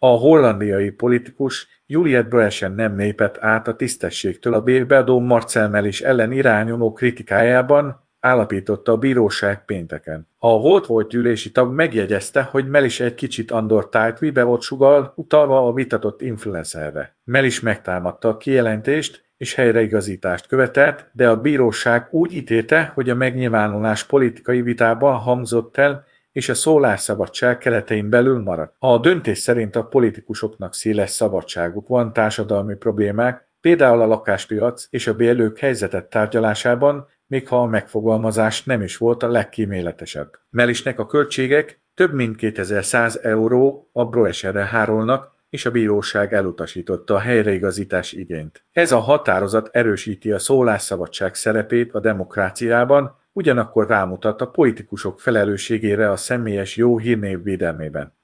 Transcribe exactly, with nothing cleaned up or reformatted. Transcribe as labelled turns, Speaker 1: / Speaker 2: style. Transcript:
Speaker 1: A hollandiai politikus Juliet Broechen nem lépett át a tisztességtől a bérbeadó Marcel Melis ellen irányuló kritikájában, állapította a bíróság pénteken. A holt volt gyűlési tag megjegyezte, hogy Melis egy kicsit Andor Tightwibe volt sugall, utalva a vitatott influencerre. Melis megtámadta a kijelentést, és helyreigazítást követelt, de a bíróság úgy ítélte, hogy a megnyilvánulás politikai vitában hangzott el, és a szólásszabadság keretein belül maradt. A döntés szerint a politikusoknak széles szabadságuk van társadalmi problémák, például a lakáspiac és a bérlők helyzetet tárgyalásában, még ha a megfogalmazás nem is volt a legkíméletesebb. Melisnek a költségek több mint kétezer-száz euró a Broechenre hárulnak, és a bíróság elutasította a helyreigazítás igényt. Ez a határozat erősíti a szólásszabadság szerepét a demokráciában, ugyanakkor rámutat a politikusok felelősségére a személyes jó hírnév védelmében.